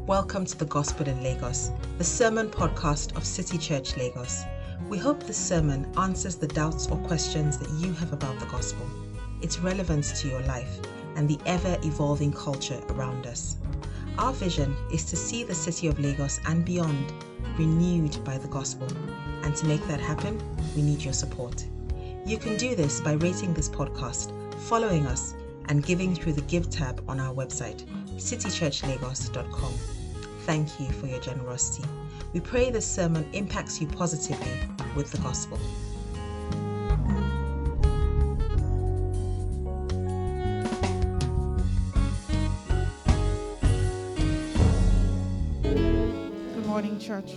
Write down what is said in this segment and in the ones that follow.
Welcome to the Gospel in Lagos, the sermon podcast of City Church Lagos. We hope this sermon answers the doubts or questions that you have about the gospel, its relevance to your life, and the ever-evolving culture around us. Our vision is to see the city of Lagos and beyond renewed by the gospel. And to make that happen, we need your support. You can do this by rating this podcast, following us, and giving through the Give tab on our website, citychurchlagos.com. Thank you for your generosity. We pray this sermon impacts you positively with the gospel. Good morning, church.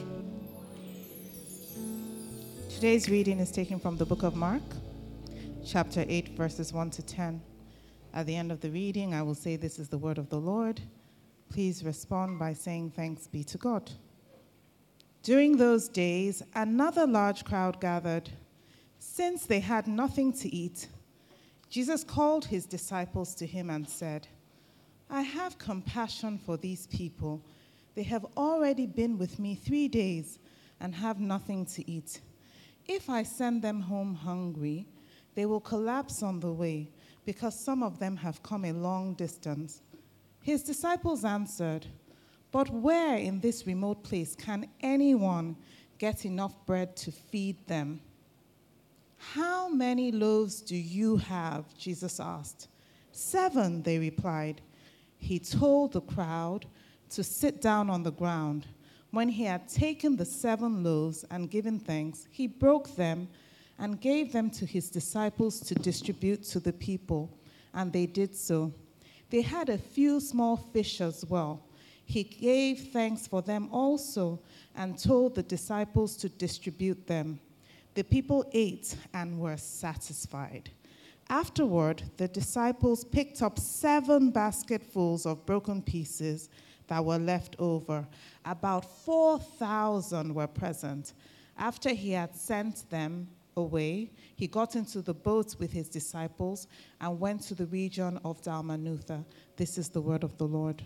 Today's reading is taken from the book of Mark, chapter 8, verses 1 to 10. At the end of the reading, I will say, "This is the word of the Lord." Please respond by saying, "Thanks be to God." During those days, another large crowd gathered. Since they had nothing to eat, Jesus called his disciples to him and said, "I have compassion for these people. They have already been with me 3 days and have nothing to eat. If I send them home hungry, they will collapse on the way, because some of them have come a long distance." His disciples answered, "But where in this remote place can anyone get enough bread to feed them?" "How many loaves do you have?" Jesus asked. "7," they replied. He told the crowd to sit down on the ground. When he had taken the 7 loaves and given thanks, he broke them and gave them to his disciples to distribute to the people, and they did so. They had a few small fish as well. He gave thanks for them also and told the disciples to distribute them. The people ate and were satisfied. Afterward, the disciples picked up 7 basketfuls of broken pieces that were left over. About 4,000 were present. After he had sent them away, he got into the boat with his disciples and went to the region of Dalmanutha. This is the word of the Lord.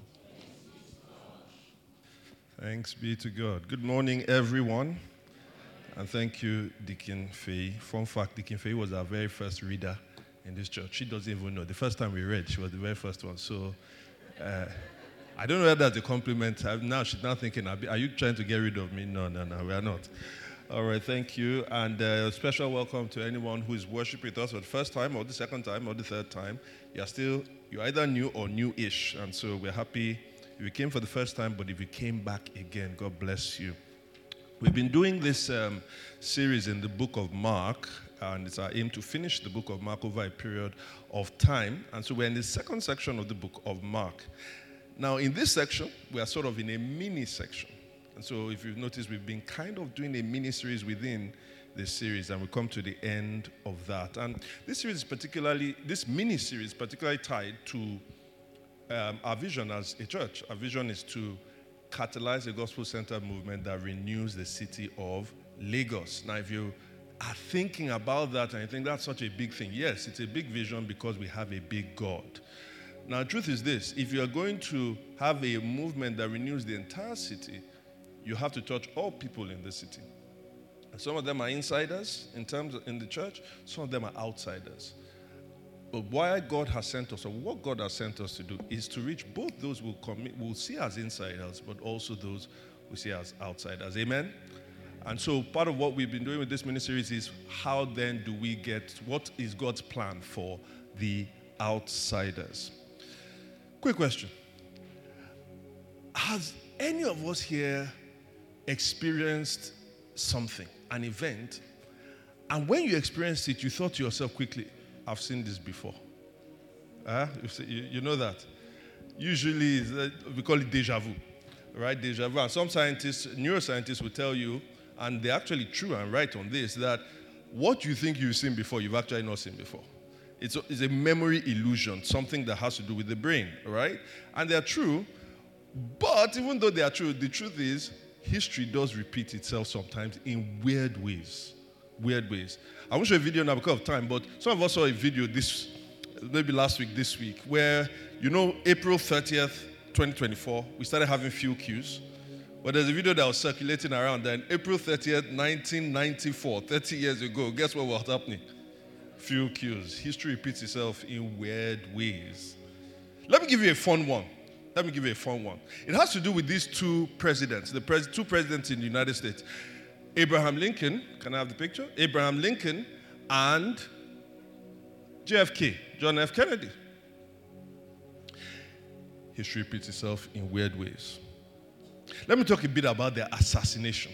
Thanks be to God. Good morning, everyone. And thank you, Deacon Faye. Fun fact, Deacon Faye was our very first reader in this church. She doesn't even know. The first time we read, she was the very first one. So I don't know whether that's a compliment. Now she's now thinking, are you trying to get rid of me? No, we are not. All right, thank you. And a special welcome to anyone who is worshiping with us for the first time or the second time or the third time. You're either new or new-ish. And so we're happy if you came for the first time, but if you came back again, God bless you. We've been doing this series in the book of Mark, and it's our aim to finish the book of Mark over a period of time. And so we're in the second section of the book of Mark. Now, in this section, we are sort of in a mini section. And so if you've noticed, we've been kind of doing a mini-series within this series, and we come to the end of that. And this mini-series is particularly tied to our vision as a church. Our vision is to catalyze a gospel-centered movement that renews the city of Lagos. Now, if you are thinking about that and you think that's such a big thing, yes, it's a big vision because we have a big God. Now, the truth is this: if you are going to have a movement that renews the entire city, you have to touch all people in the city. And some of them are insiders in the church, some of them are outsiders. But why God has sent us, or what God has sent us to do, is to reach both those who will see as insiders, but also those who see as outsiders. Amen? And so part of what we've been doing with this mini-series is how then do we what is God's plan for the outsiders? Quick question. Has any of us here experienced something, an event, and when you experienced it, you thought to yourself quickly, "I've seen this before"? You know that? Usually, we call it déjà vu, right? Déjà vu. And some neuroscientists will tell you, and they're actually true and right on this, that what you think you've seen before, you've actually not seen before. It's a memory illusion, something that has to do with the brain, right? And they're true, but even though they are true, the truth is, history does repeat itself sometimes in weird ways. I won't show a video now because of time, but some of us saw a video maybe last week, this week, where, April 30th 2024, we started having fuel queues. But there's a video that was circulating around then, April 30th, 1994, 30 years ago. Guess what was happening? Fuel queues. History repeats itself in weird ways. Let me give you a fun one. It has to do with these two presidents, two presidents in the United States. Abraham Lincoln, can I have the picture? Abraham Lincoln and JFK, John F. Kennedy. History repeats itself in weird ways. Let me talk a bit about their assassination.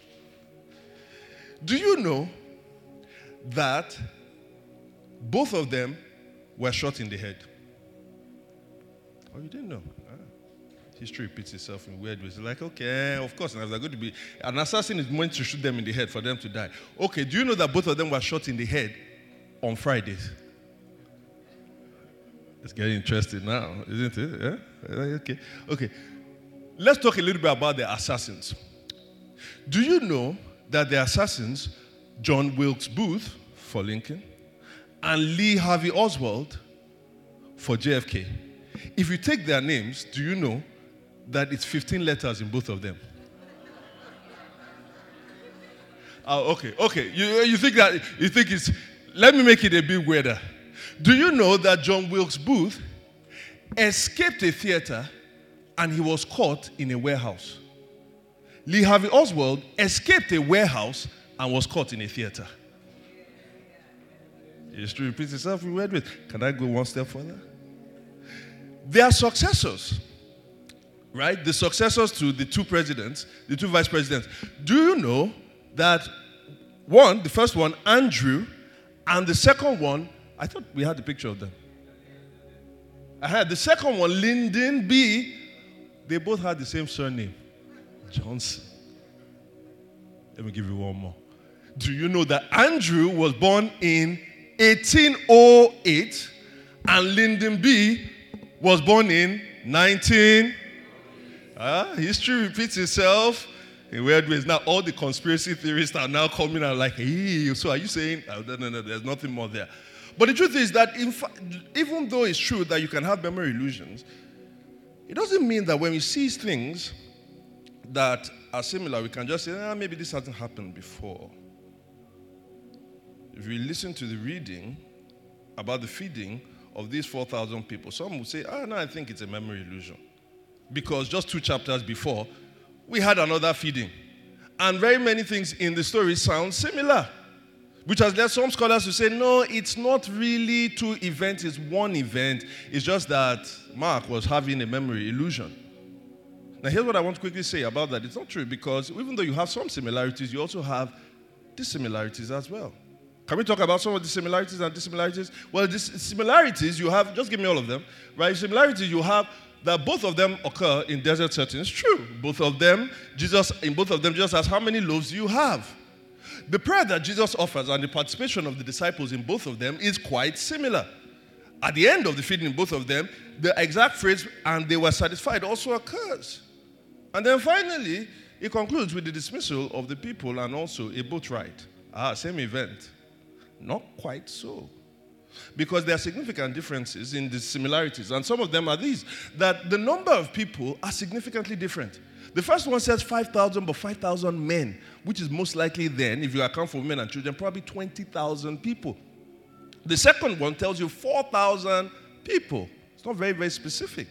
Do you know that both of them were shot in the head? Oh, you didn't know? History repeats itself in weird ways. Like, okay, of course, and if they're going to be an assassin is meant to shoot them in the head for them to die. Okay, do you know that both of them were shot in the head on Fridays? It's getting interesting now, isn't it? Yeah? Okay. Let's talk a little bit about the assassins. Do you know that the assassins, John Wilkes Booth for Lincoln and Lee Harvey Oswald for JFK, if you take their names, do you know that it's 15 letters in both of them? Okay. You think it's, let me make it a bit weirder. Do you know that John Wilkes Booth escaped a theater and he was caught in a warehouse? Lee Harvey Oswald escaped a warehouse and was caught in a theater. History repeats itself in weird ways. Can I go one step further? Their successors, right? The successors to the two presidents, the two vice presidents. Do you know that the first one, Andrew, and the second one, I thought we had the picture of them. I had the second one, Lyndon B. They both had the same surname, Johnson. Let me give you one more. Do you know that Andrew was born in 1808 and Lyndon B. was born in 19? History repeats itself in weird ways. Now, all the conspiracy theorists are now coming out like, hey, so are you saying? No, there's nothing more there. But the truth is that even though it's true that you can have memory illusions, it doesn't mean that when we see things that are similar, we can just say, maybe this hasn't happened before. If we listen to the reading about the feeding of these 4,000 people, some will say, no, I think it's a memory illusion. Because just 2 chapters before, we had another feeding. And very many things in the story sound similar. Which has led some scholars to say, no, it's not really 2 events, it's 1 event. It's just that Mark was having a memory illusion. Now, here's what I want to quickly say about that. It's not true because even though you have some similarities, you also have dissimilarities as well. Can we talk about some of the similarities and dissimilarities? Well, the similarities you have, just give me all of them, right? Similarities you have that both of them occur in desert settings. True. In both of them, Jesus asks, how many loaves do you have? The prayer that Jesus offers and the participation of the disciples in both of them is quite similar. At the end of the feeding in both of them, the exact phrase, and they were satisfied, also occurs. And then finally, it concludes with the dismissal of the people and also a boat ride. Same event. Not quite so. Because there are significant differences in the similarities. And some of them are these, that the number of people are significantly different. The first one says 5,000, but 5,000 men, which is most likely then, if you account for women and children, probably 20,000 people. The second one tells you 4,000 people. It's not very, very specific.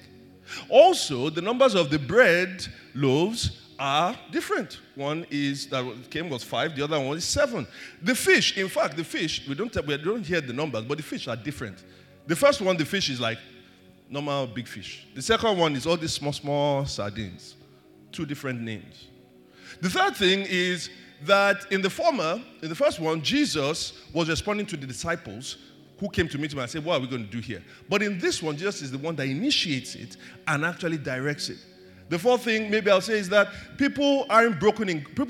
Also, the numbers of the bread loaves are different. One is that came was 5, the other one is 7. The fish, in fact, we don't hear the numbers, but the fish are different. The first one, the fish is like normal big fish. The second one is all these small sardines. 2 different names. The third thing is that in the first one, Jesus was responding to the disciples who came to meet him and said, what are we going to do here? But in this one, Jesus is the one that initiates it and actually directs it. The fourth thing maybe I'll say is that people are broken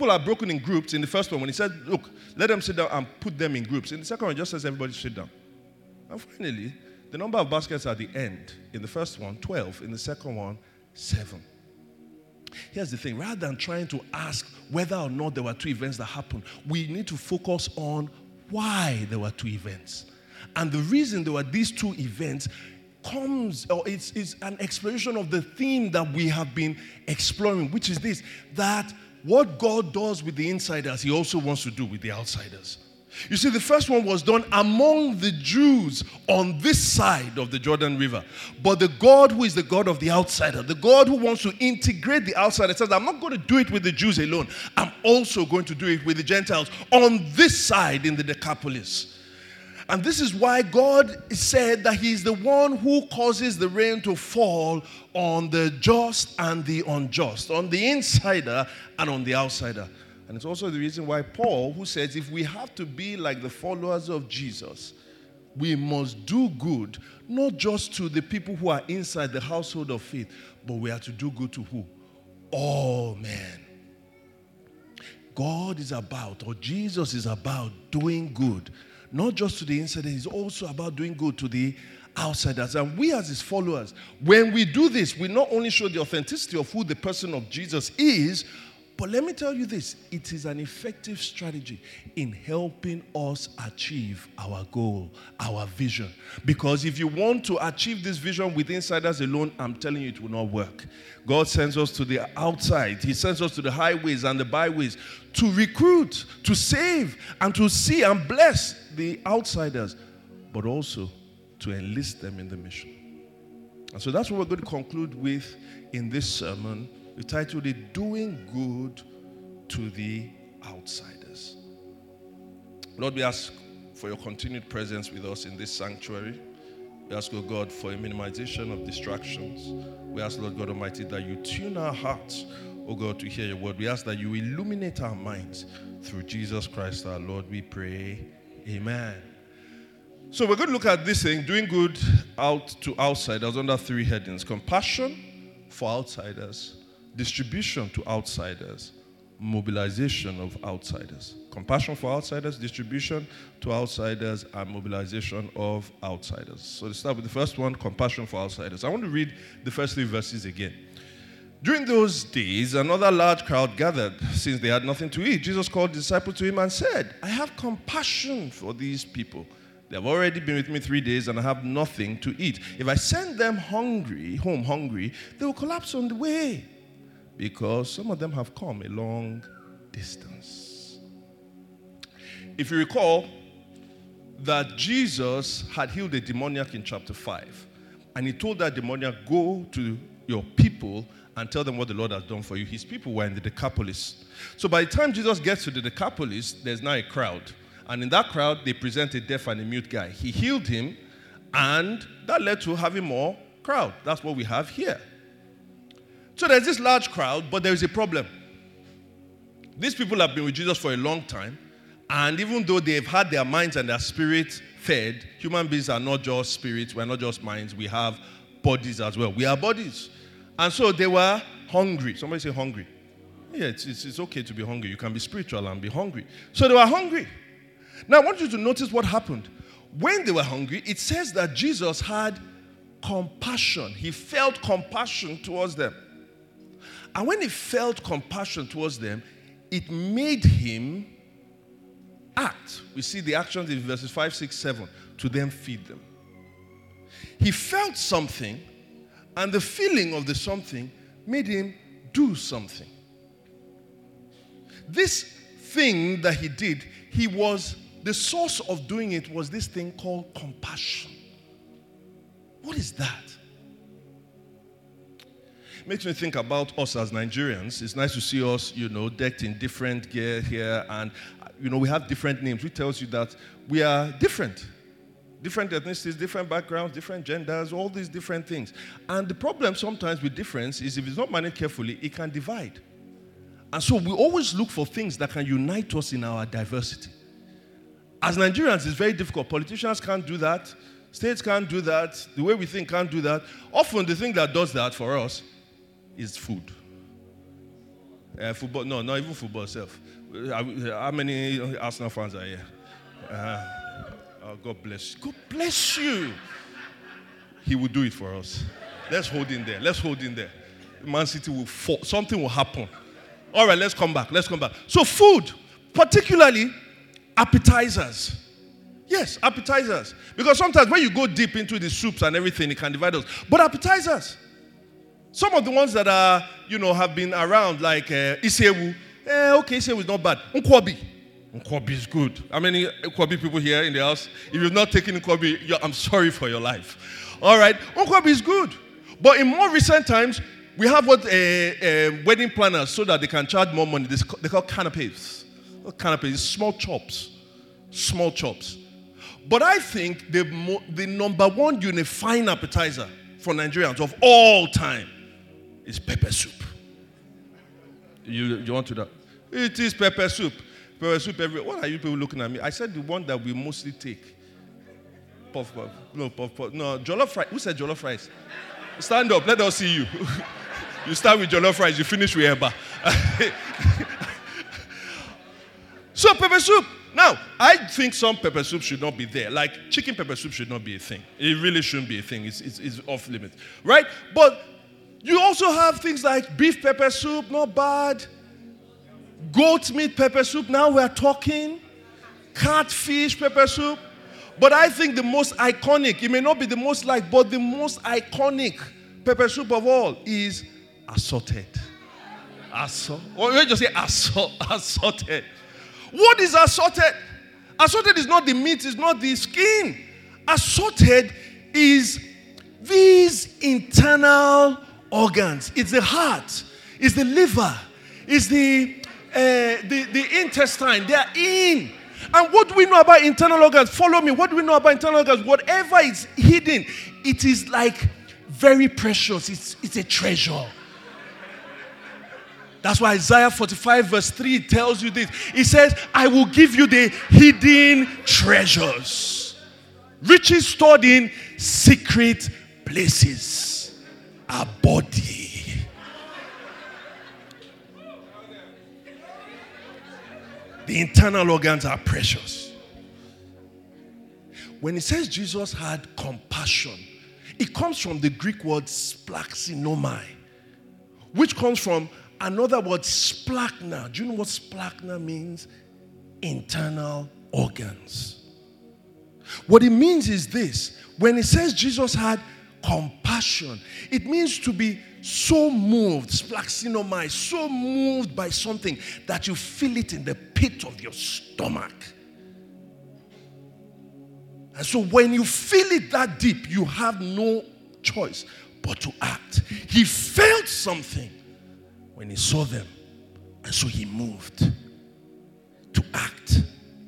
in groups in the first one. When he said, look, let them sit down and put them in groups. In the second one, he just says everybody sit down. And finally, the number of baskets at the end. In the first one, 12. In the second one, 7. Here's the thing. Rather than trying to ask whether or not there were 2 events that happened, we need to focus on why there were 2 events. And the reason there were these 2 events comes, or it's an exploration of the theme that we have been exploring, which is this, that what God does with the insiders, he also wants to do with the outsiders. You see, the first one was done among the Jews on this side of the Jordan River. But the God who is the God of the outsider, the God who wants to integrate the outsider, says, I'm not going to do it with the Jews alone. I'm also going to do it with the Gentiles on this side in the Decapolis. And this is why God said that he is the one who causes the rain to fall on the just and the unjust, on the insider and on the outsider. And it's also the reason why Paul, who says if we have to be like the followers of Jesus, we must do good, not just to the people who are inside the household of faith, but we are to do good to who? All men. God is about, or Jesus is about doing good, not just to the insiders, he's also about doing good to the outsiders. And we as his followers, when we do this, we not only show the authenticity of who the person of Jesus is, but let me tell you this, it is an effective strategy in helping us achieve our goal, our vision. Because if you want to achieve this vision with insiders alone, I'm telling you it will not work. God sends us to the outside. He sends us to the highways and the byways to recruit, to save, and to see and bless the outsiders, but also to enlist them in the mission. And so that's what we're going to conclude with in this sermon. We titled it, Doing Good to the Outsiders. Lord, we ask for your continued presence with us in this sanctuary. We ask, oh God, for a minimization of distractions. We ask, Lord God Almighty, that you tune our hearts, oh God, to hear your word. We ask that you illuminate our minds through Jesus Christ our Lord, we pray. Amen. So we're going to look at this thing, doing good out to outsiders, under three headings: compassion for outsiders, distribution to outsiders, mobilization of outsiders. Compassion for outsiders, distribution to outsiders, and mobilization of outsiders. So let's start with the first one, compassion for outsiders. I want to read the first three verses again. During those days, another large crowd gathered, since they had nothing to eat. Jesus called the disciples to him and said, I have compassion for these people. They have already been with me 3 days and I have nothing to eat. If I send them home hungry, they will collapse on the way, because some of them have come a long distance. If you recall that Jesus had healed a demoniac in chapter 5, and he told that demoniac, go to your people and tell them what the Lord has done for you. His people were in the Decapolis. So by the time Jesus gets to the Decapolis, there's now a crowd. And in that crowd, they present a deaf and a mute guy. He healed him, and that led to having more crowd. That's what we have here. So there's this large crowd, but there is a problem. These people have been with Jesus for a long time, and even though they've had their minds and their spirits fed, human beings are not just spirits, we're not just minds, we have bodies as well. We are bodies. And so they were hungry. Somebody say hungry. Yeah, it's okay to be hungry. You can be spiritual and be hungry. So they were hungry. Now I want you to notice what happened. When they were hungry, it says that Jesus had compassion. He felt compassion towards them. And when he felt compassion towards them, it made him act. We see the actions in verses 5, 6, 7. To them feed them. He felt something, and the feeling of the something made him do something. This thing that he did, the source of doing it was this thing called compassion. What is that? It makes me think about us as Nigerians. It's nice to see us, decked in different gear here, and, we have different names, which tells you that we are different. Different ethnicities, different backgrounds, different genders, all these different things. And the problem sometimes with difference is if it's not managed carefully, it can divide. And so we always look for things that can unite us in our diversity. As Nigerians, it's very difficult. Politicians can't do that. States can't do that. The way we think can't do that. Often the thing that does that for us is food. Football, no, not even football itself. How many Arsenal fans are here? Oh, God bless you. God bless you. He will do it for us. Let's hold in there. Man City will fall. Something will happen. All right, let's come back. So food, particularly appetizers. Yes, appetizers. Because sometimes when you go deep into the soups and everything, it can divide us. But appetizers. Some of the ones that are, have been around, like Isewu. Okay, Isewu is not bad. Nkwobi. Nkwobi is good. How many Nkwobi people here in the house? If you've not taken Nkwobi, I'm sorry for your life. All right, Nkwobi is good. But in more recent times, we have what wedding planners so that they can charge more money. They call canapes. Canapes, small chops. Small chops. But I think the number one unifying appetizer for Nigerians of all time is pepper soup. You want to that? It is pepper soup. Pepper soup what are you people looking at me? I said the one that we mostly take. Puff. No, jollof rice. Who said jollof rice? Stand up, let us see you. You start with jollof rice, you finish with eba. So pepper soup. Now, I think some pepper soup should not be there. Like chicken pepper soup should not be a thing. It really shouldn't be a thing. It's off limits. Right? But you also have things like beef pepper soup, not bad. Goat meat pepper soup, now we're talking. Catfish pepper soup. But I think the most iconic, it may not be the most liked, but the most iconic pepper soup of all is assorted. Or you just say assorted. What is assorted? Assorted is not the meat, it's not the skin. Assorted is these internal organs. It's the heart, it's the liver, it's the intestine. They are in. And what do we know about internal organs? Follow me. What do we know about internal organs? Whatever is hidden, it is like very precious. It's a treasure. That's why Isaiah 45 verse 3 tells you this. It says, I will give you the hidden treasures. Riches stored in secret places. Our body. The internal organs are precious. When it says Jesus had compassion, it comes from the Greek word splaxinomai, which comes from another word, splachna. Do you know what splachna means? Internal organs. What it means is this. When it says Jesus had compassion, it means to be so moved, splaxinomai, so moved by something that you feel it in the pit of your stomach. And so when you feel it that deep, you have no choice but to act. He felt something when he saw them, and so he moved to act.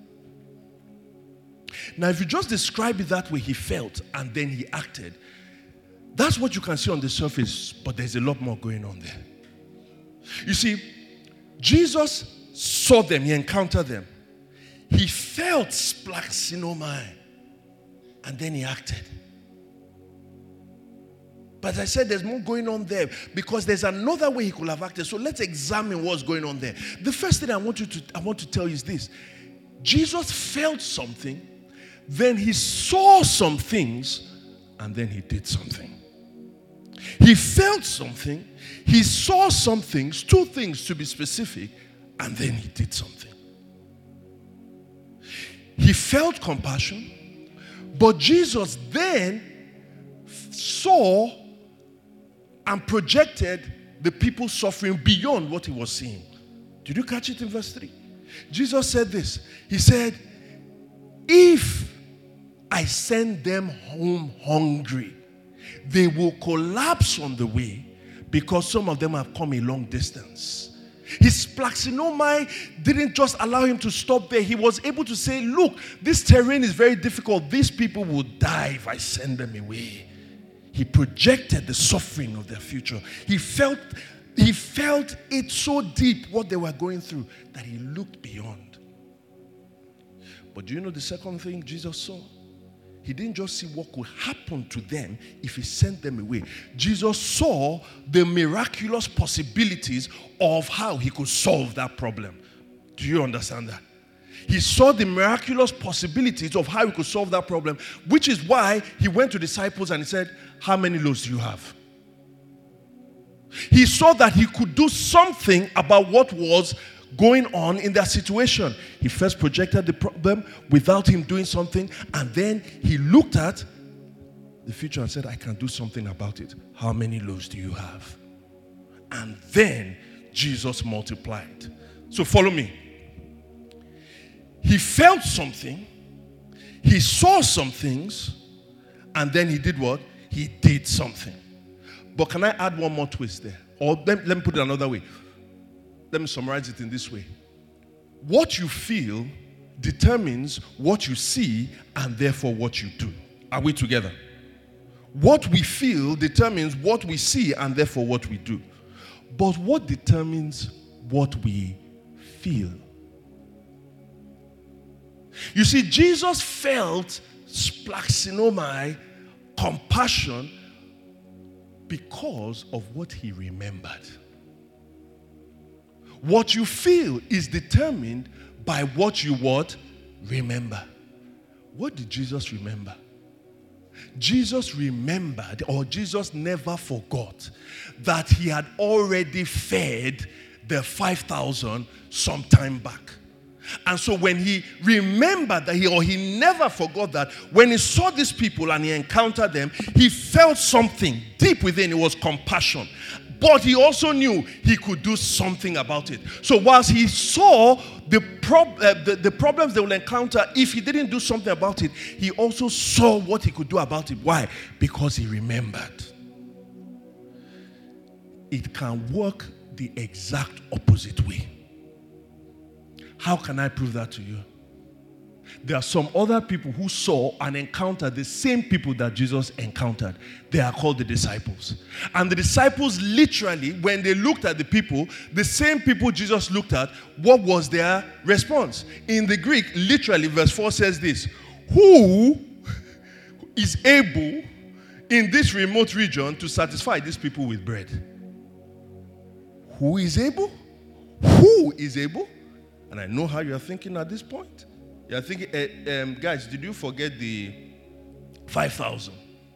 Now, if you just describe it that way, he felt and then he acted, that's what you can see on the surface, but there's a lot more going on there. You see, Jesus saw them, he encountered them. He felt splaxinomai, and then he acted. But as I said, there's more going on there because there's another way he could have acted. So let's examine what's going on there. The first thing I want to tell you is this. Jesus felt something, then he saw some things, and then he did something. He felt something, he saw some things, two things to be specific, and then he did something. He felt compassion, but Jesus then saw and projected the people suffering beyond what he was seeing. Did you catch it in verse 3? Jesus said this. He said, if I send them home hungry, they will collapse on the way because some of them have come a long distance. His splaxinomai didn't just allow him to stop there. He was able to say, look, this terrain is very difficult. These people will die if I send them away. He projected the suffering of their future. He felt it so deep what they were going through that he looked beyond. But do you know the second thing Jesus saw? He didn't just see what could happen to them if he sent them away. Jesus saw the miraculous possibilities of how he could solve that problem. Do you understand that? He saw the miraculous possibilities of how he could solve that problem, which is why he went to disciples and he said, how many loaves do you have? He saw that he could do something about what was going on in their situation. He first projected the problem without him doing something, and then he looked at the future and said, I can do something about it. How many loaves do you have? And then Jesus multiplied. So follow me. He felt something, he saw some things, and then he did what? He did something. But can I add one more twist there? Or let me put it another way. Let me summarize it in this way. What you feel determines what you see and therefore what you do. Are we together? What we feel determines what we see and therefore what we do. But what determines what we feel? You see, Jesus felt splaxinomai, compassion, because of what he remembered. What you feel is determined by what you remember. What did Jesus remember? Jesus remembered, or Jesus never forgot, that he had already fed the 5,000 some time back. And so when he remembered that he never forgot that, when he saw these people and he encountered them, he felt something deep within. It was compassion. But he also knew he could do something about it. So whilst he saw the problems they will encounter if he didn't do something about it, he also saw what he could do about it. Why? Because he remembered. It can work the exact opposite way. How can I prove that to you? There are some other people who saw and encountered the same people that Jesus encountered. They are called the disciples. And the disciples literally, when they looked at the people, the same people Jesus looked at, what was their response? In the Greek, literally, verse 4 says this: who is able in this remote region to satisfy these people with bread? Who is able? Who is able? And I know how you're thinking at this point. You're thinking, guys, did you forget the 5,000?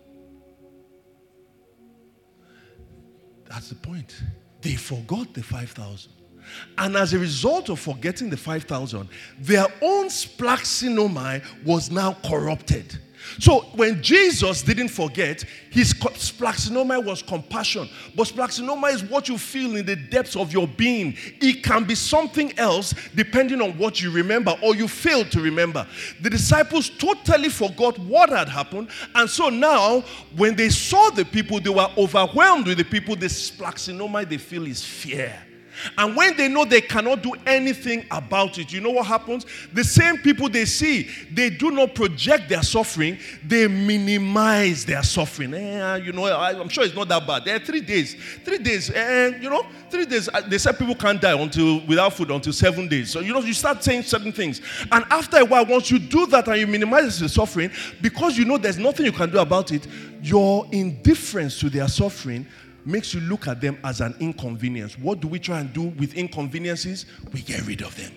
That's the point. They forgot the 5,000. And as a result of forgetting the 5,000, their own splaxinomai was now corrupted. So when Jesus didn't forget, his splaxinomai was compassion. But splaxinomai is what you feel in the depths of your being. It can be something else depending on what you remember or you fail to remember. The disciples totally forgot what had happened. And so now, when they saw the people, they were overwhelmed with the people. The splaxinomai they feel is fear. And when they know they cannot do anything about it, you know what happens? The same people they see, they do not project their suffering, they minimize their suffering. I'm sure it's not that bad. There are 3 days. 3 days, 3 days, they said people can't die without food until 7 days. So, you start saying certain things. And after a while, once you do that and you minimize the suffering, because you know there's nothing you can do about it, your indifference to their suffering makes you look at them as an inconvenience. What do we try and do with inconveniences? We get rid of them.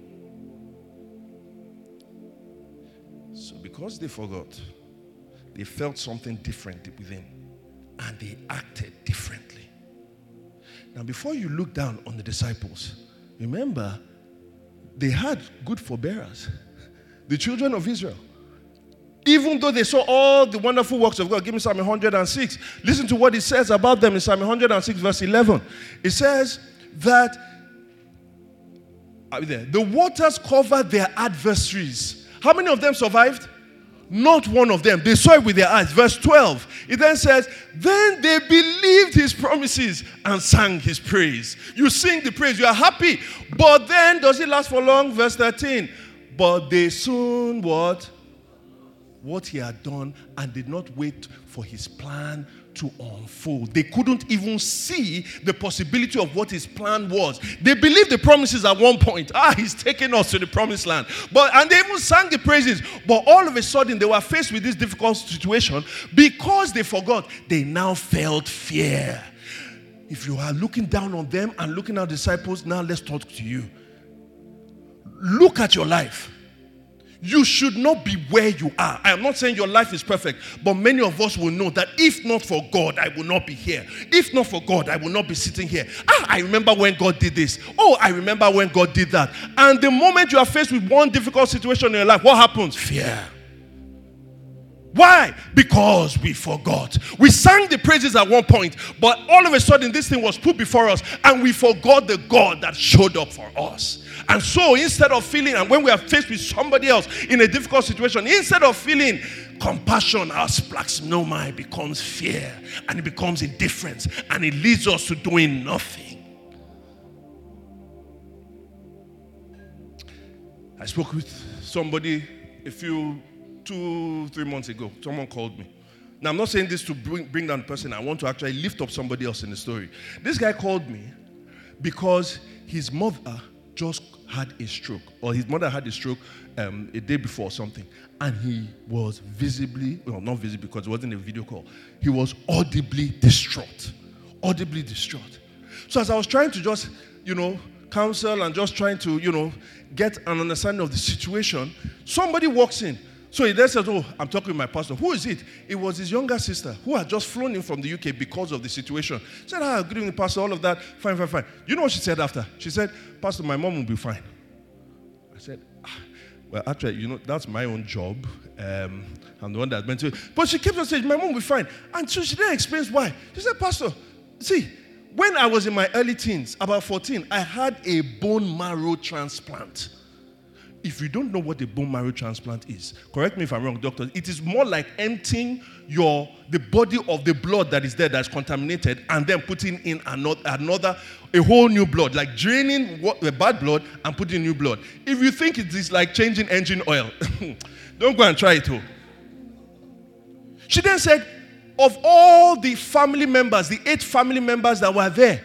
So because they forgot, they felt something different within, and they acted differently. Now, before you look down on the disciples, remember, they had good forbearers. The children of Israel. Even though they saw all the wonderful works of God. Give me Psalm 106. Listen to what it says about them in Psalm 106 verse 11. It says that the waters covered their adversaries. How many of them survived? Not one of them. They saw it with their eyes. Verse 12. It then says, then they believed his promises and sang his praise. You sing the praise. You are happy. But then, does it last for long? Verse 13. But they soon what he had done, and did not wait for his plan to unfold. They couldn't even see the possibility of what his plan was. They believed the promises at one point. He's taking us to the promised land. And they even sang the praises. But all of a sudden, they were faced with this difficult situation. Because they forgot, they now felt fear. If you are looking down on them and looking at disciples, now let's talk to you. Look at your life. You should not be where you are. I am not saying your life is perfect, but many of us will know that if not for God, I will not be here. If not for God, I will not be sitting here. I remember when God did this. Oh, I remember when God did that. And the moment you are faced with one difficult situation in your life, what happens? Fear. Why? Because we forgot. We sang the praises at one point, but all of a sudden this thing was put before us and we forgot the God that showed up for us. And so instead of feeling, and when we are faced with somebody else in a difficult situation, instead of feeling compassion, our splaxnomai becomes fear, and it becomes indifference, and it leads us to doing nothing. I spoke with somebody a 2-3 months ago. Someone called me. Now, I'm not saying this to bring down the person. I want to actually lift up somebody else in the story. This guy called me because his mother just had a stroke, or his mother had a stroke a day before or something, and he was visibly, well, not visibly because it wasn't a video call, he was audibly distraught. So as I was trying to just, counsel and just trying to, get an understanding of the situation, somebody walks in. So he then says, oh, I'm talking with my pastor. Who is it? It was his younger sister who had just flown in from the UK because of the situation. He said, good evening, pastor, all of that. Fine. You know what she said after? She said, pastor, my mom will be fine. I said, well, actually, that's my own job. I'm the one that's meant to. But she kept on saying, my mom will be fine. And so she then explains why. She said, pastor, see, when I was in my early teens, about 14, I had a bone marrow transplant. If you don't know what a bone marrow transplant is, correct me if I'm wrong, doctor, it is more like emptying the body of the blood that is there that's contaminated and then putting in a whole new blood, like draining the bad blood and putting new blood. If you think it is like changing engine oil, don't go and try it. She then said, of all the family members, the 8 family members that were there,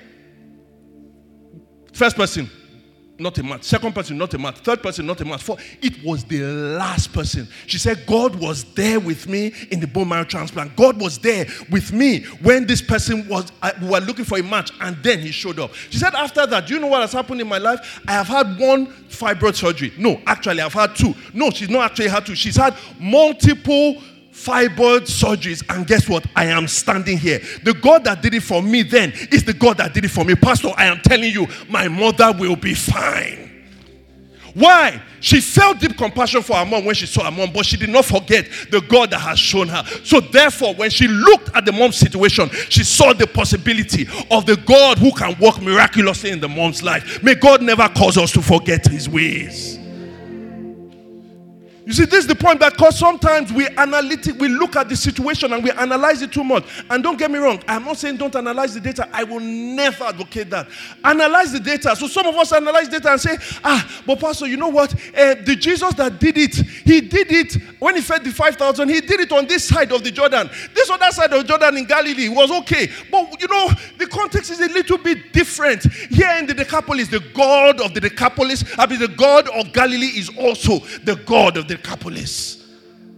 first person, not a match. Second person, not a match. Third person, not a match. It was the last person. She said, God was there with me in the bone marrow transplant. God was there with me when this person we were looking for a match, and then he showed up. She said, after that, do you know what has happened in my life? I have had 1 fibroid surgery. No, actually, I've had 2. No, she's not actually had 2. She's had multiple fibroid surgeries, and guess what? I am standing here. The God that did it for me then is the God that did it for me. Pastor, I am telling you, my mother will be fine. Why? She felt deep compassion for her mom when she saw her mom, but she did not forget the God that has shown her. So therefore, when she looked at the mom's situation, she saw the possibility of the God who can work miraculously in the mom's life. May God never cause us to forget his ways. You see, this is the point, because sometimes we look at the situation and we analyze it too much. And don't get me wrong, I'm not saying don't analyze the data. I will never advocate that. Analyze the data. So some of us analyze data and say, but pastor, you know what? The Jesus that did it, he did it when he fed the 5,000, he did it on this side of the Jordan. This other side of Jordan in Galilee was okay. But the context is a little bit different. Here in the Decapolis, the God of the Decapolis, the God of Galilee is also the God of the Decapolis.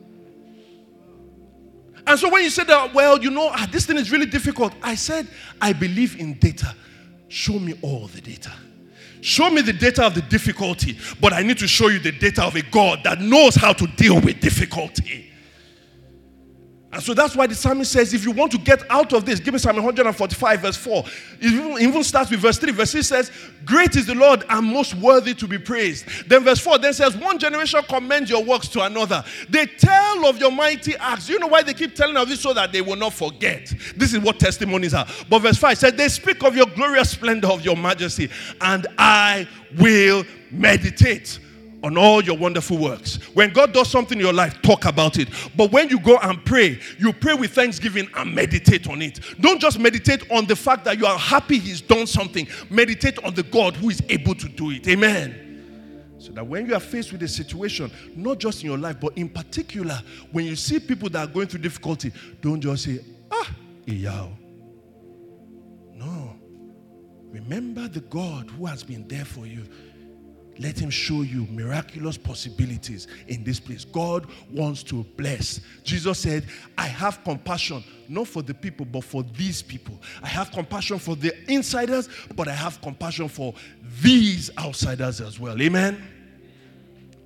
And so when you said that, this thing is really difficult, I said, I believe in data. Show me all the data. Show me the data of the difficulty, but I need to show you the data of a God that knows how to deal with difficulty. And so that's why the psalmist says, if you want to get out of this, give me Psalm 145 verse 4. It even starts with verse 3. Verse 3 says, great is the Lord and most worthy to be praised. Then verse 4 then says, one generation commends your works to another. They tell of your mighty acts. You know why they keep telling of this? So that they will not forget. This is what testimonies are. But verse 5 said, they speak of your glorious splendor of your majesty, and I will meditate on all your wonderful works. When God does something in your life, talk about it. But when you go and pray, you pray with thanksgiving and meditate on it. Don't just meditate on the fact that you are happy he's done something. Meditate on the God who is able to do it. Amen. So that when you are faced with a situation, not just in your life, but in particular, when you see people that are going through difficulty, don't just say, Iyao. No. Remember the God who has been there for you. Let him show you miraculous possibilities in this place. God wants to bless. Jesus said, I have compassion, not for the people, but for these people. I have compassion for the insiders, but I have compassion for these outsiders as well. Amen?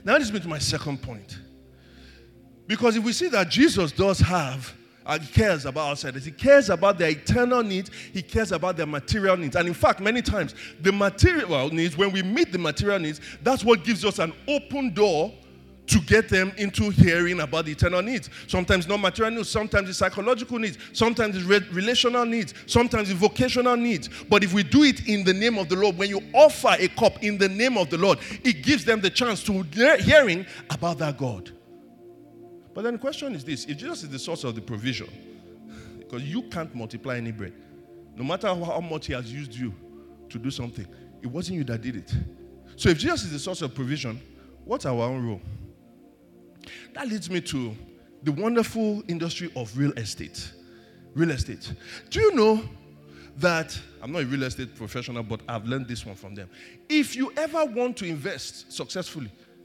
Now, this brings me to my second point. Because if we see that Jesus does have, he cares about outsiders, he cares about their eternal needs, he cares about their material needs. And in fact, many times, the material needs, when we meet the material needs, that's what gives us an open door to get them into hearing about the eternal needs. Sometimes not material needs, sometimes it's psychological needs, sometimes it's relational needs, sometimes it's vocational needs. But if we do it in the name of the Lord, when you offer a cup in the name of the Lord, it gives them the chance to hearing about that God. But then the question is this: if Jesus is the source of the provision, because you can't multiply any bread, no matter how much he has used you to do something, it wasn't you that did it. So if Jesus is the source of provision, what's our own role? That leads me to the wonderful industry of real estate. Real estate. Do you know that, I'm not a real estate professional, but I've learned this one from them. If you ever want to invest successfully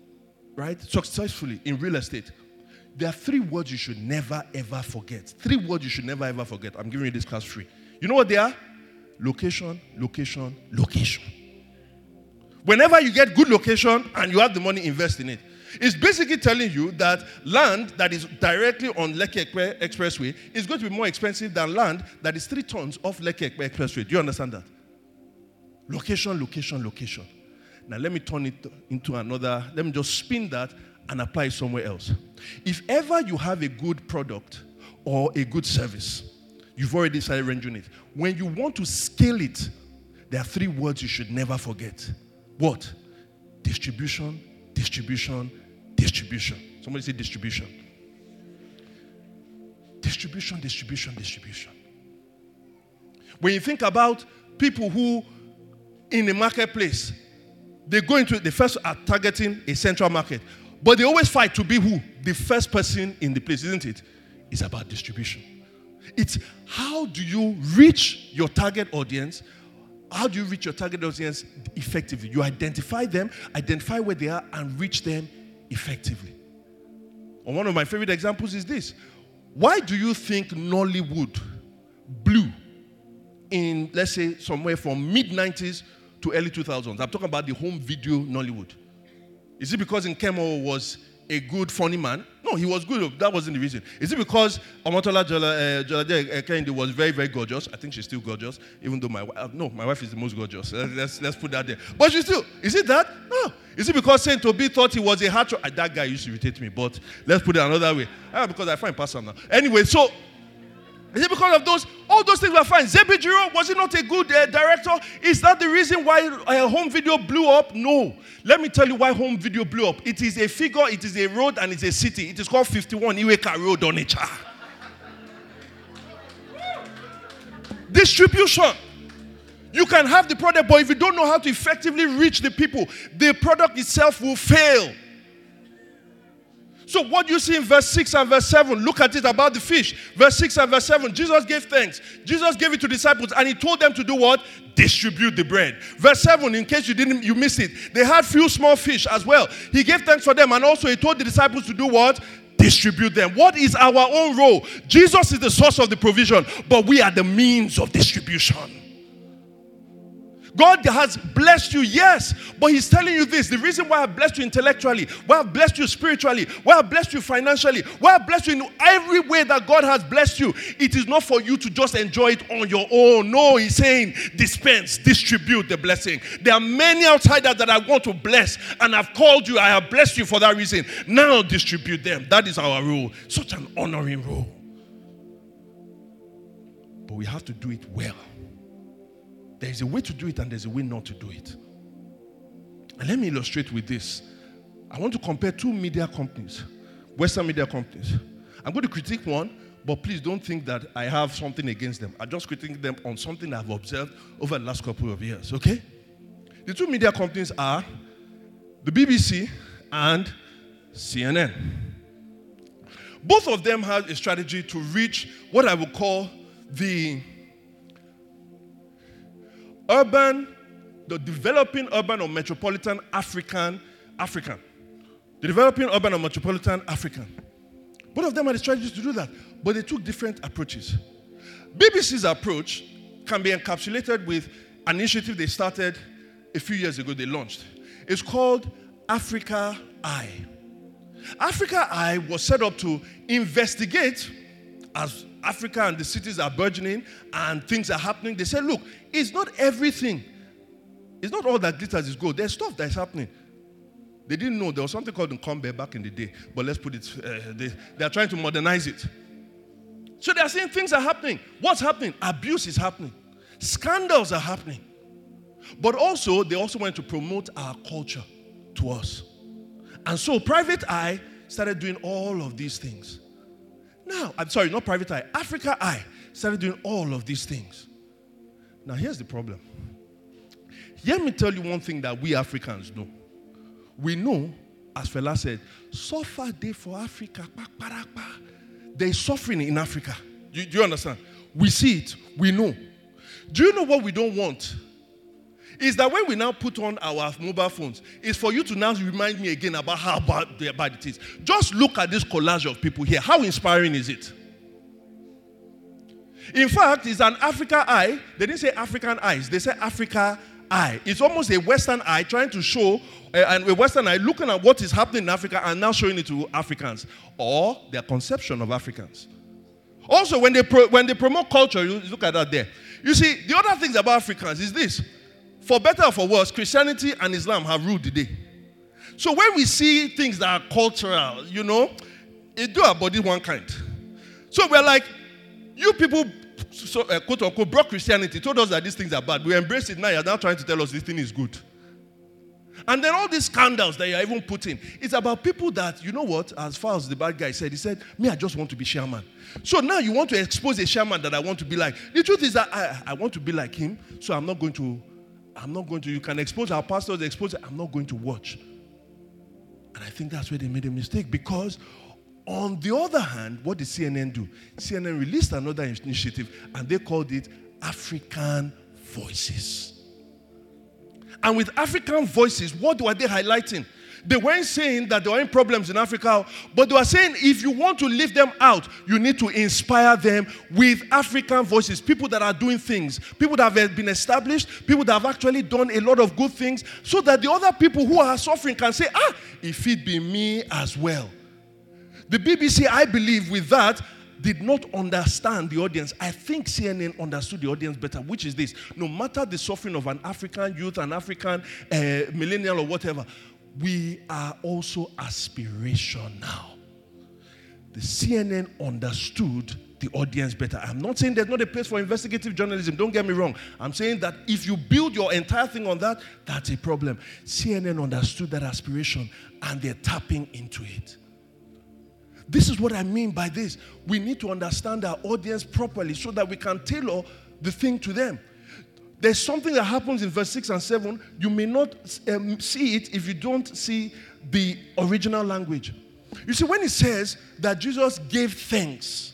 in real estate, there are 3 words you should never ever forget. 3 words you should never ever forget. I'm giving you this class free. You know what they are? Location, location, location. Whenever you get good location and you have the money, invest in it. It's basically telling you that land that is directly on Lekki Epe Expressway is going to be more expensive than land that is 3 tons off Lekki Epe Expressway. Do you understand that? Location, location, location. Now let me turn it into another, let me just spin that and apply it somewhere else. If ever you have a good product or a good service, you've already started rendering it. When you want to scale it, there are 3 words you should never forget. What? Distribution, distribution, distribution. Somebody say distribution. Distribution, distribution, distribution. When you think about people who, in a marketplace, they first are targeting a central market. But they always fight to be who? The first person in the place, isn't it? It's about distribution. It's how do you reach your target audience? How do you reach your target audience effectively? You identify them, identify where they are, and reach them effectively. And one of my favorite examples is this. Why do you think Nollywood blew in, let's say, somewhere from mid-90s to early 2000s? I'm talking about the home video Nollywood. Is it because Nkemo was a good, funny man? No, he was good. That wasn't the reason. Is it because Omotola Jolade Kehinde was very, very gorgeous? I think she's still gorgeous, even though my wife is the most gorgeous. Let's put that there. But she's still, is it that? No. Is it because Saint Obi thought he was a hard that guy used to irritate me, but let's put it another way. Because I find Pastor now. Anyway, so, is it because of all those things were fine? Zebedee, was he not a good director? Is that the reason why home video blew up? No. Let me tell you why home video blew up. It is a figure, it is a road, and it's a city. It is called 51 Iweka Road, Onitsha. Distribution. You can have the product, but if you don't know how to effectively reach the people, the product itself will fail. So what you see in verse 6 and verse 7, look at it about the fish. Verse 6 and verse 7, Jesus gave thanks. Jesus gave it to disciples and he told them to do what? Distribute the bread. Verse 7, in case you missed it, they had few small fish as well. He gave thanks for them and also he told the disciples to do what? Distribute them. What is our own role? Jesus is the source of the provision, but we are the means of distribution. God has blessed you, yes, but he's telling you this. The reason why I've blessed you intellectually, why I've blessed you spiritually, why I've blessed you financially, why I've blessed you in every way that God has blessed you, it is not for you to just enjoy it on your own. No, he's saying dispense, distribute the blessing. There are many outsiders that I want to bless, and I've called you, I have blessed you for that reason. Now distribute them. That is our role. Such an honoring role. But we have to do it well. There is a way to do it and there's a way not to do it. And let me illustrate with this. I want to compare 2 media companies, Western media companies. I'm going to critique one, but please don't think that I have something against them. I just critique them on something I've observed over the last couple of years, okay? The 2 media companies are the BBC and CNN. Both of them have a strategy to reach what I would call the developing urban or metropolitan African. The developing urban or metropolitan African. Both of them had the strategies to do that, but they took different approaches. BBC's approach can be encapsulated with an initiative they started a few years ago, they launched. It's called Africa Eye. Africa Eye was set up to investigate as Africa and the cities are burgeoning and things are happening. They said, look, it's not everything. It's not all that glitters is gold. There's stuff that's happening. They didn't know there was something called Nkombe back in the day, but let's put it, they are trying to modernize it. So they are saying things are happening. What's happening? Abuse is happening. Scandals are happening. But also, they also want to promote our culture to us. And so Private Eye started doing all of these things. Now, I'm sorry, not Private Eye. Africa Eye started doing all of these things. Now, here's the problem. Let me tell you one thing that we Africans know. We know, as Fela said, suffer day for Africa. There is suffering in Africa. Do you understand? We see it. We know. Do you know what we don't want? Is that when we now put on our mobile phones, is for you to now remind me again about how bad it is. Just look at this collage of people here. How inspiring is it? In fact, it's an Africa Eye. They didn't say African eyes. They said Africa Eye. It's almost a Western eye trying to show, and a Western eye looking at what is happening in Africa and now showing it to Africans, or their conception of Africans. Also, when they promote culture, you look at that there. You see, the other things about Africans is this. For better or for worse, Christianity and Islam have ruled the day. So when we see things that are cultural, it do our body one kind. So we're like, you people, quote unquote, brought Christianity, told us that these things are bad. We embrace it now. You're now trying to tell us this thing is good. And then all these scandals that you're even putting, it's about people that, you know what, as far as the bad guy said, he said, me, I just want to be chairman. So now you want to expose a chairman that I want to be like. The truth is that I want to be like him, so I'm not going to, you can expose our pastors, I'm not going to watch. And I think that's where they made a mistake, because on the other hand, what did CNN do? CNN released another initiative, and they called it African Voices. And with African Voices, what were they highlighting? They weren't saying that there were any problems in Africa, but they were saying if you want to lift them out, you need to inspire them with African voices, people that are doing things, people that have been established, people that have actually done a lot of good things, so that the other people who are suffering can say, if it be me as well. The BBC, I believe, with that, did not understand the audience. I think CNN understood the audience better, which is this. No matter the suffering of an African youth, an African millennial or whatever, we are also aspirational. The CNN understood the audience better. I'm not saying there's not a place for investigative journalism. Don't get me wrong. I'm saying that if you build your entire thing on that, that's a problem. CNN understood that aspiration, and they're tapping into it. This is what I mean by this. We need to understand our audience properly so that we can tailor the thing to them. There's something that happens in verse 6 and 7. You may not see it if you don't see the original language. You see, when it says that Jesus gave thanks,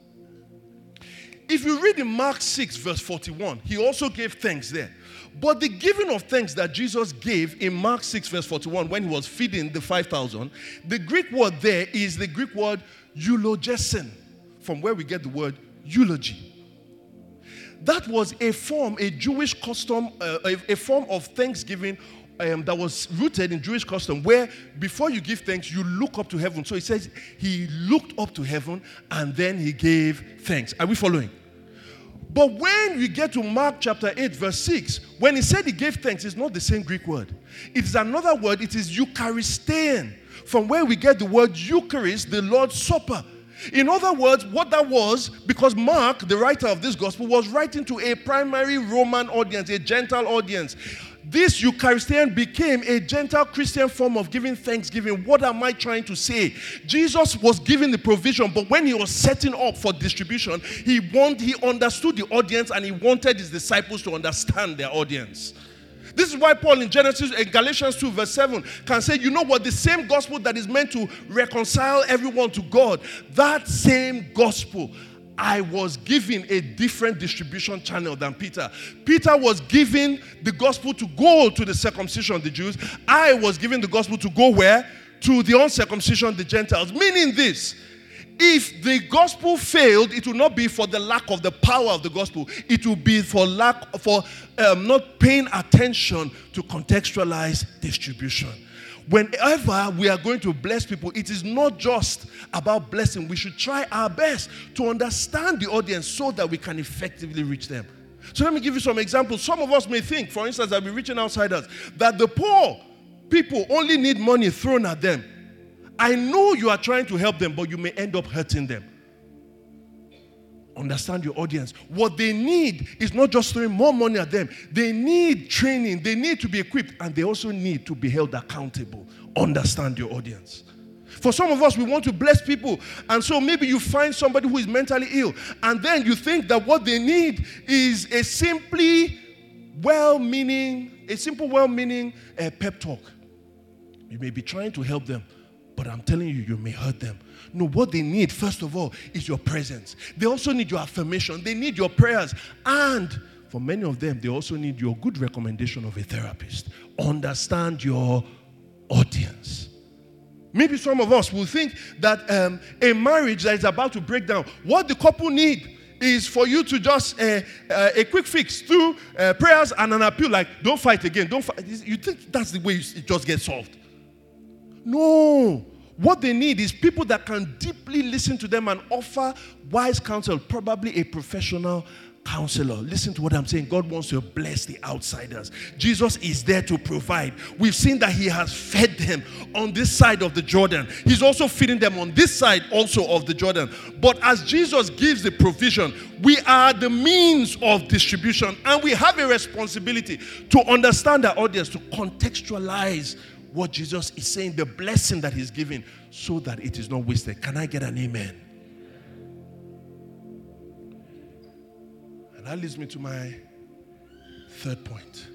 if you read in Mark 6 verse 41, he also gave thanks there. But the giving of thanks that Jesus gave in Mark 6 verse 41 when he was feeding the 5,000, the Greek word there is the Greek word eulogesin, from where we get the word eulogy. That was a form, a Jewish custom, a form of thanksgiving that was rooted in Jewish custom, where before you give thanks, you look up to heaven. So it says he looked up to heaven and then he gave thanks. Are we following? But when we get to Mark chapter 8 verse 6, when he said he gave thanks, it's not the same Greek word. It is another word. It is Eucharistein, from where we get the word Eucharist, the Lord's Supper. In other words, what that was, because Mark, the writer of this gospel, was writing to a primary Roman audience, a Gentile audience. This Eucharistian became a Gentile Christian form of giving thanksgiving. What am I trying to say? Jesus was giving the provision, but when he was setting up for distribution, he understood the audience, and he wanted his disciples to understand their audience. This is why Paul in Galatians 2 verse 7 can say, you know what, the same gospel that is meant to reconcile everyone to God, that same gospel, I was given a different distribution channel than Peter. Peter was given the gospel to go to the circumcision of the Jews. I was given the gospel to go where? To the uncircumcision of the Gentiles. Meaning this, if the gospel failed, it will not be for the lack of the power of the gospel. It will be for not paying attention to contextualized distribution. whenever we are going to bless people, it is not just about blessing. We should try our best to understand the audience so that we can effectively reach them. So let me give you some examples. Some of us may think, for instance, that we're reaching outsiders, that the poor people only need money thrown at them. I know you are trying to help them, but you may end up hurting them. Understand your audience. What they need is not just throwing more money at them. They need training. They need to be equipped. And they also need to be held accountable. Understand your audience. For some of us, we want to bless people. And so maybe you find somebody who is mentally ill. And then you think that what they need is a simple, well-meaning pep talk. You may be trying to help them, but I'm telling you, you may hurt them. No, what they need, first of all, is your presence. They also need your affirmation. They need your prayers. And for many of them, they also need your good recommendation of a therapist. Understand your audience. Maybe some of us will think that a marriage that is about to break down, what the couple need is for you to just a quick fix through prayers and an appeal, like don't fight again, don't fight. You think that's the way it just gets solved? No. What they need is people that can deeply listen to them and offer wise counsel, probably a professional counselor. Listen to what I'm saying. God wants to bless the outsiders. Jesus is there to provide. We've seen that he has fed them on this side of the Jordan. He's also feeding them on this side also of the Jordan. But as Jesus gives the provision, we are the means of distribution, and we have a responsibility to understand our audience, to contextualize what Jesus is saying, the blessing that he's giving, so that it is not wasted. Can I get an amen? And that leads me to my third point.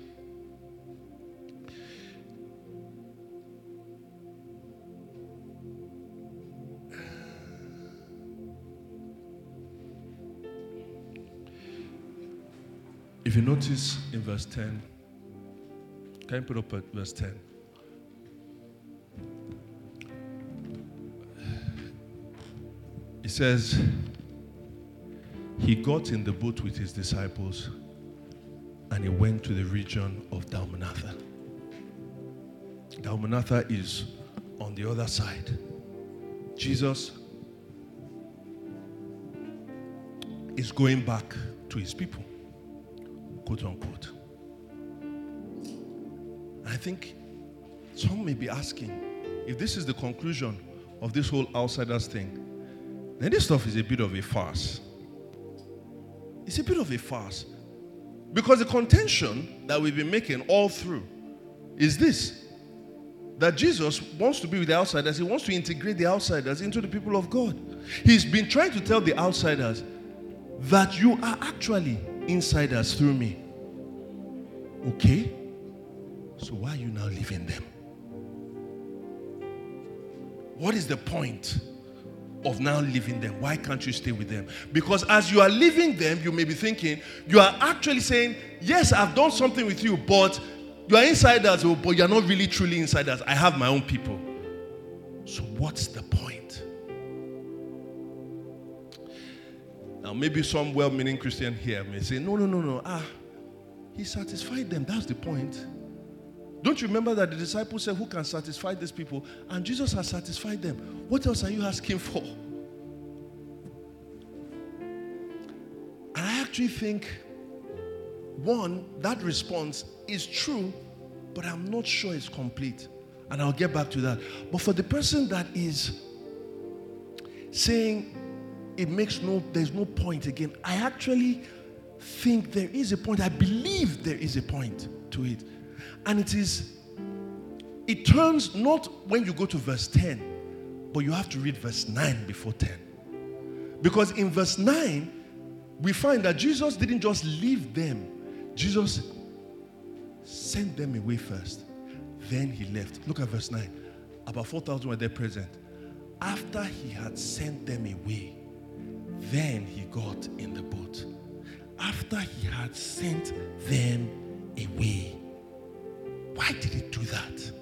If you notice in verse 10, can you put up at verse 10? It says, he got in the boat with his disciples and he went to the region of Dalmanatha. Dalmanatha is on the other side. Jesus is going back to his people, quote unquote. I think some may be asking, if this is the conclusion of this whole outsiders thing, then this stuff is a bit of a farce. It's a bit of a farce. Because the contention that we've been making all through is this: that Jesus wants to be with the outsiders. He wants to integrate the outsiders into the people of God. He's been trying to tell the outsiders that you are actually insiders through me. Okay? So why are you now leaving them? What is the point of now leaving them? Why can't you stay with them? Because as you are leaving them, you may be thinking, you are actually saying, yes, I've done something with you, but you are insiders, but you're not really truly insiders. I have my own people. So what's the point? Now maybe some well-meaning Christian here may say, no. He satisfied them. That's the point. Don't you remember that the disciples said, who can satisfy these people? And Jesus has satisfied them. What else are you asking for? And I actually think, one, that response is true, but I'm not sure it's complete. And I'll get back to that. But for the person that is saying there's no point again, I actually think there is a point. I believe there is a point to it. And it turns not when you go to verse 10, but you have to read verse 9 before 10. Because in verse 9, we find that Jesus didn't just leave them. Jesus sent them away first. Then he left. Look at verse 9. About 4,000 were there present. After he had sent them away, then he got in the boat. After he had sent them away. Why did he do that?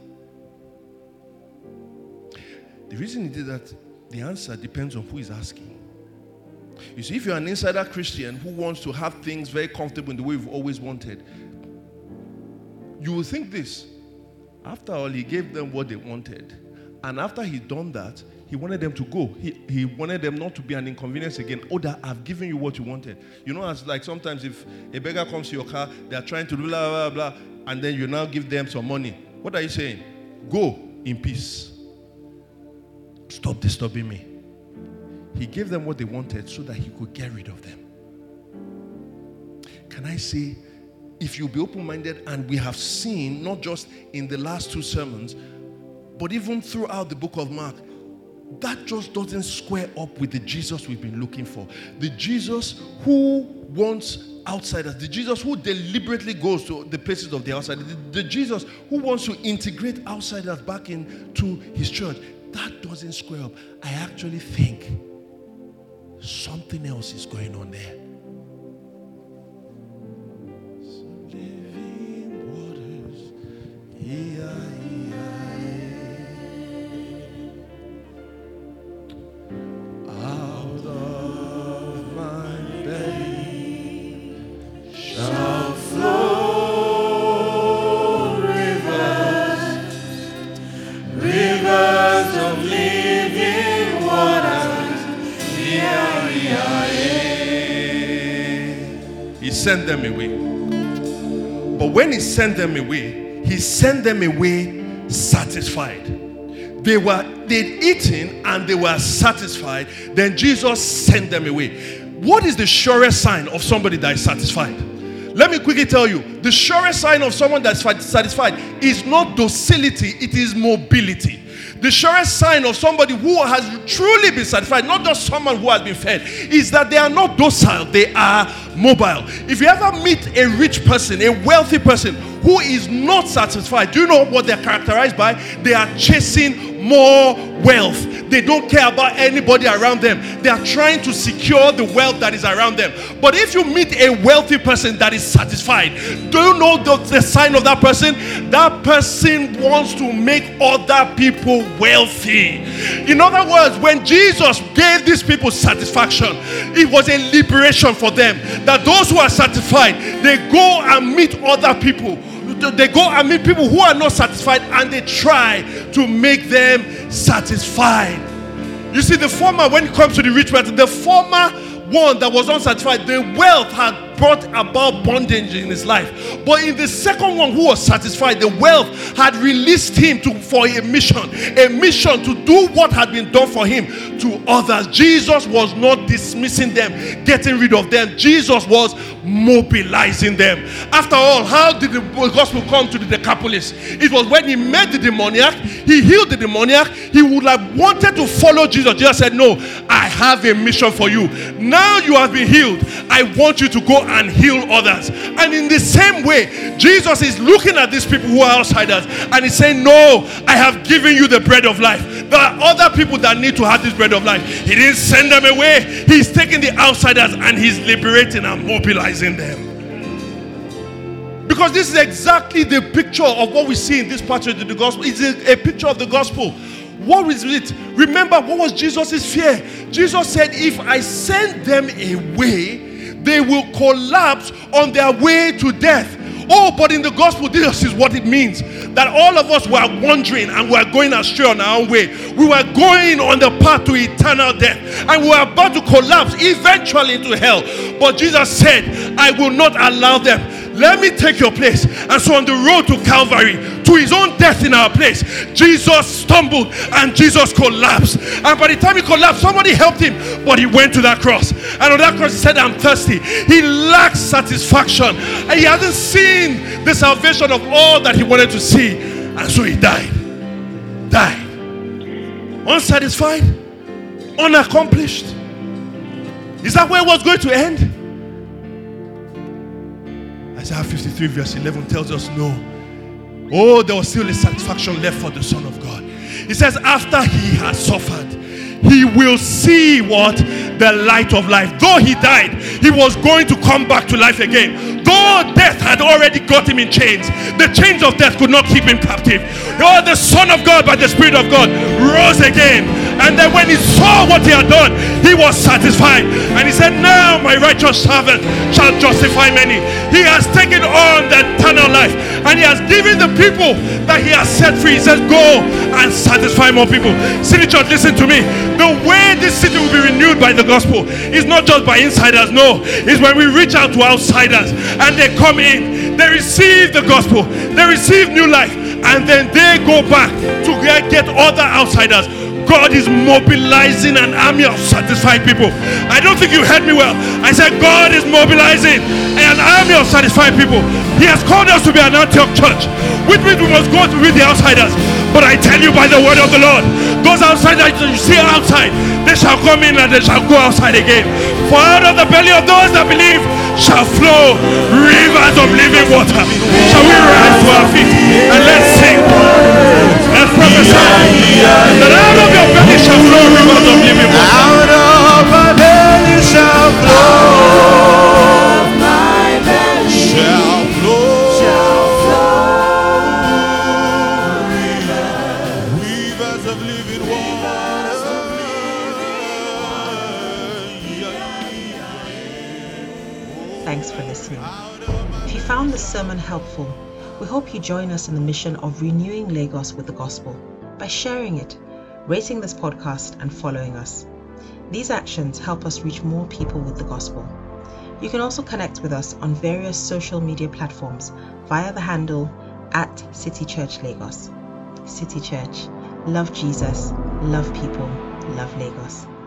The reason he did that, the answer depends on who is asking. You see, if you're an insider Christian who wants to have things very comfortable in the way you've always wanted, you will think this: After all, he gave them what they wanted. And after he'd done that, he wanted them to go. He wanted them not to be an inconvenience again. Oh, that I've given you what you wanted. You know, as like sometimes if a beggar comes to your car, they're trying to do blah, blah, blah, and then you now give them some money. What are you saying? Go in peace. Stop disturbing me. He gave them what they wanted so that he could get rid of them. Can I say, if you'll be open-minded, and we have seen, not just in the last two sermons, but even throughout the book of Mark, that just doesn't square up with the Jesus we've been looking for. The Jesus who wants outsiders, the Jesus who deliberately goes to the places of the outsiders, the Jesus who wants to integrate outsiders back into his church. That doesn't square up. I actually think something else is going on there. Living waters, out of my belly shall flow rivers of living waters. He sent them away. But when he sent them away satisfied. They'd eaten and they were satisfied. Then Jesus sent them away. What is the surest sign of somebody that is satisfied? Let me quickly tell you. The surest sign of someone that's satisfied is not docility, it is mobility. The surest sign of somebody who has truly been satisfied, not just someone who has been fed, is that they are not docile, they are mobile. If you ever meet a rich person, a wealthy person who is not satisfied, do you know what they're characterized by? They are chasing more wealth. They don't care about anybody around them. They are trying to secure the wealth that is around them. But if you meet a wealthy person that is satisfied, do you know the sign of that person? That person wants to make other people wealthy. In other words, when Jesus gave these people satisfaction, it was a liberation for them. That those who are satisfied, they go and meet other people. They go and meet people who are not satisfied, and they try to make them satisfied. You see, the former, when it comes to the rich person, the former one that was unsatisfied, the wealth had brought about bondage in his life. But in the second one who was satisfied, the wealth had released him for a mission to do what had been done for him to others. Jesus was not dismissing them, getting rid of them. Jesus was mobilizing them. After all, how did the gospel come to the Decapolis? It was when he met the demoniac, he healed the demoniac. He would have wanted to follow Jesus. Jesus said, no, I have a mission for you. Now you have been healed. I want you to go and heal others. And in the same way, Jesus is looking at these people who are outsiders, and he's saying, no, I have given you the bread of life. There are other people that need to have this bread of life. He didn't send them away. He's taking the outsiders and he's liberating and mobilizing them. Because this is exactly the picture of what we see in this passage of the gospel. It's a picture of the gospel. What is it? Remember, what was Jesus' fear? Jesus said, if I send them away, they will collapse on their way to death. Oh, but in the gospel, this is what it means. That all of us were wandering and were going astray on our own way. We were going on the path to eternal death. And we were about to collapse eventually into hell. But Jesus said, I will not allow them. Let me take your place. And so on the road to Calvary, to his own death in our place, Jesus stumbled and Jesus collapsed. And by the time he collapsed, somebody helped him. But he went to that cross. And on that cross he said, I'm thirsty. He lacks satisfaction. And he hasn't seen the salvation of all that he wanted to see. And so he died. Unsatisfied. Unaccomplished. Is that where it was going to end? Isaiah 53 verse 11 tells us no. Oh, there was still a satisfaction left for the Son of God. He says, after he has suffered, he will see what? The light of life. Though he died, he was going to come back to life again. Though death had already got him in chains, the chains of death could not keep him captive. Oh, the Son of God by the Spirit of God rose again. And then when he saw what he had done, he was satisfied. And he said, now my righteous servant shall justify many. He has taken on the eternal life. and He has given the people that He has set free. He says, go and satisfy more people. City Church, listen to me. The way this city will be renewed by the gospel is not just by insiders, no. It's when we reach out to outsiders and they come in, they receive the gospel, they receive new life, and then they go back to get other outsiders. God is mobilizing an army of satisfied people. I don't think you heard me well. I said God is mobilizing an army of satisfied people. He has called us to be an Antioch church, which means we must go to with the outsiders. But I tell you by the word of the Lord, those outsiders you see outside, they shall come in and they shall go outside again. For out of the belly of those that believe shall flow rivers of living water. Shall we rise to our feet and let's sing? Let's prophesy that out of your belly shall flow rivers of living water. Out of my belly shall flow. My belly shall flow. Rivers of living water. Thanks for listening. If you found this sermon helpful, we hope you join us in the mission of renewing Lagos with the gospel by sharing it, rating this podcast, and following us. These actions help us reach more people with the gospel. You can also connect with us on various social media platforms via the handle @City Church Lagos. City Church, love Jesus, love people, love Lagos.